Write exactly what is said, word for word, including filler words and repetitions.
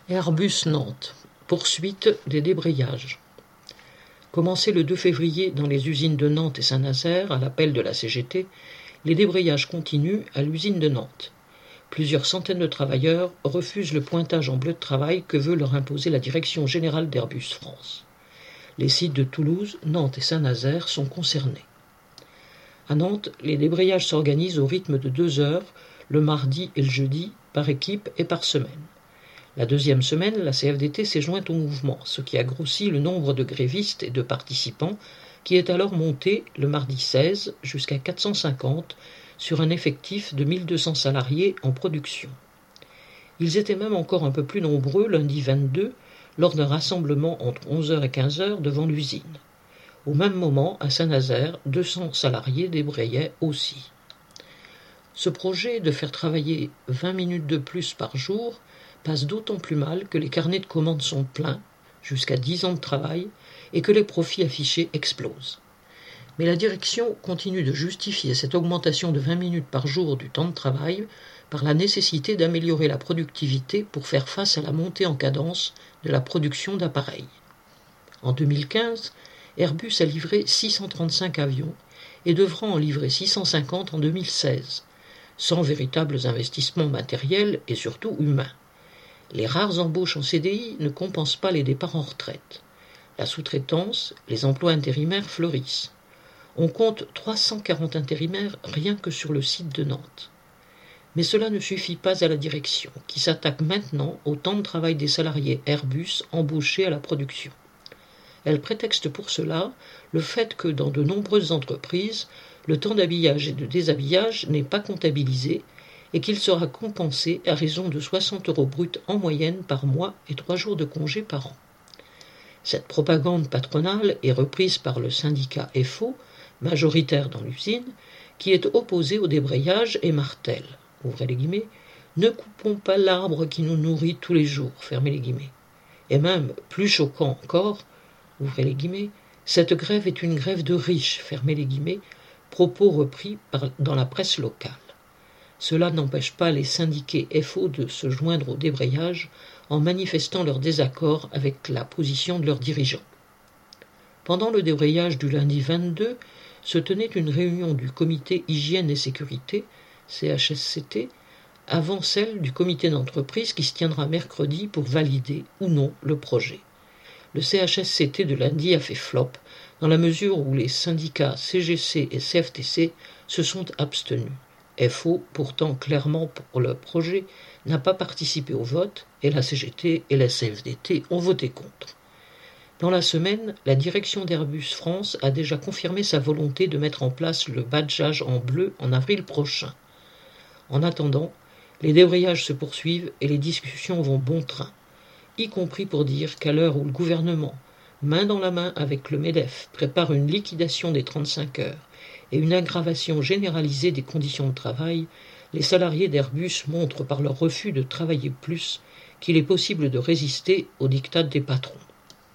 Airbus Nantes. Poursuite des débrayages. Commencé le deux février dans les usines de Nantes et Saint-Nazaire, à l'appel de la C G T, les débrayages continuent à l'usine de Nantes. Plusieurs centaines de travailleurs refusent le pointage en bleu de travail que veut leur imposer la direction générale d'Airbus France. Les sites de Toulouse, Nantes et Saint-Nazaire sont concernés. À Nantes, les débrayages s'organisent au rythme de deux heures, le mardi et le jeudi, par équipe et par semaine. La deuxième semaine, la C F D T s'est jointe au mouvement, ce qui a grossi le nombre de grévistes et de participants, qui est alors monté, le mardi seize, jusqu'à quatre cent cinquante, sur un effectif de mille deux cents salariés en production. Ils étaient même encore un peu plus nombreux lundi vingt-deux, lors d'un rassemblement entre onze heures et quinze heures devant l'usine. Au même moment, à Saint-Nazaire, deux cents salariés débrayaient aussi. Ce projet de faire travailler vingt minutes de plus par jour passe d'autant plus mal que les carnets de commandes sont pleins, jusqu'à dix ans de travail, et que les profits affichés explosent. Mais la direction continue de justifier cette augmentation de vingt minutes par jour du temps de travail par la nécessité d'améliorer la productivité pour faire face à la montée en cadence de la production d'appareils. En deux mille quinze, Airbus a livré six cent trente-cinq avions et devra en livrer six cent cinquante en deux mille seize, sans véritables investissements matériels et surtout humains. Les rares embauches en C D I ne compensent pas les départs en retraite. La sous-traitance, les emplois intérimaires fleurissent. On compte trois cent quarante intérimaires rien que sur le site de Nantes. Mais cela ne suffit pas à la direction, qui s'attaque maintenant au temps de travail des salariés Airbus embauchés à la production. Elle prétexte pour cela le fait que dans de nombreuses entreprises, le temps d'habillage et de déshabillage n'est pas comptabilisé et qu'il sera compensé à raison de soixante euros bruts en moyenne par mois et trois jours de congé par an. Cette propagande patronale est reprise par le syndicat F O, majoritaire dans l'usine, qui est opposé au débrayage et martèle, ouvrez les guillemets, « ne coupons pas l'arbre qui nous nourrit tous les jours », fermez les guillemets. Et même, plus choquant encore, ouvrez les guillemets, « cette grève est une grève de riches », fermez les guillemets, propos repris par, dans la presse locale. Cela n'empêche pas les syndiqués F O de se joindre au débrayage en manifestant leur désaccord avec la position de leurs dirigeants. Pendant le débrayage du lundi vingt-deux, se tenait une réunion du comité hygiène et sécurité, C H S C T, avant celle du comité d'entreprise qui se tiendra mercredi pour valider ou non le projet. Le C H S C T de lundi a fait flop, dans la mesure où les syndicats C G C et C F T C se sont abstenus. F O, pourtant clairement pour le projet, n'a pas participé au vote et la C G T et la C F D T ont voté contre. Dans la semaine, la direction d'Airbus France a déjà confirmé sa volonté de mettre en place le badgeage en bleu en avril prochain. En attendant, les débrayages se poursuivent et les discussions vont bon train, y compris pour dire qu'à l'heure où le gouvernement, main dans la main avec le MEDEF, prépare une liquidation des trente-cinq heures et une aggravation généralisée des conditions de travail, les salariés d'Airbus montrent par leur refus de travailler plus qu'il est possible de résister aux diktats des patrons.